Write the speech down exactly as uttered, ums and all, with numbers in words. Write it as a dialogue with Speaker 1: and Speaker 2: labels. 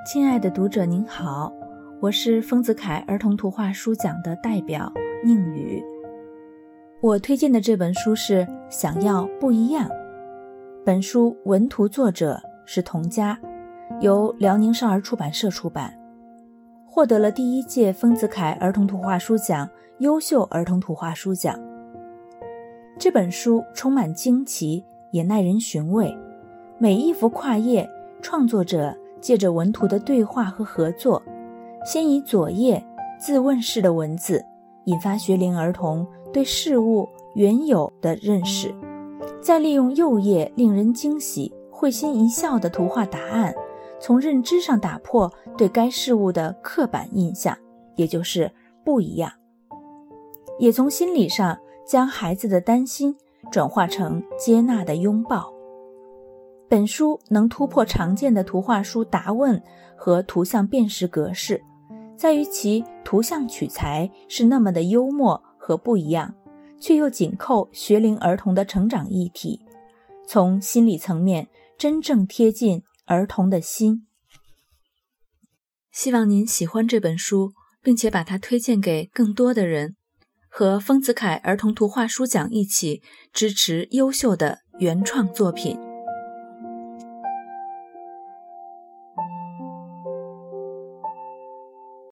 Speaker 1: 亲爱的读者您好，我是丰子恺儿童图画书奖的代表宁宇。我推荐的这本书是《想要不一样》，本书文图作者是童佳，由辽宁少儿出版社出版，获得了第一届丰子恺儿童图画书奖优秀儿童图画书奖。这本书充满惊奇，也耐人寻味，每一幅跨页，创作者借着文图的对话和合作，先以左页自问式的文字引发学龄儿童对事物原有的认识，再利用右页令人惊喜会心一笑的图画答案，从认知上打破对该事物的刻板印象，也就是不一样，也从心理上将孩子的担心转化成接纳的拥抱。本书能突破常见的图画书答问和图像辨识格式，在于其图像取材是那么的幽默和不一样，却又紧扣学龄儿童的成长议题，从心理层面真正贴近儿童的心。希望您喜欢这本书，并且把它推荐给更多的人，和丰子恺儿童图画书奖一起支持优秀的原创作品。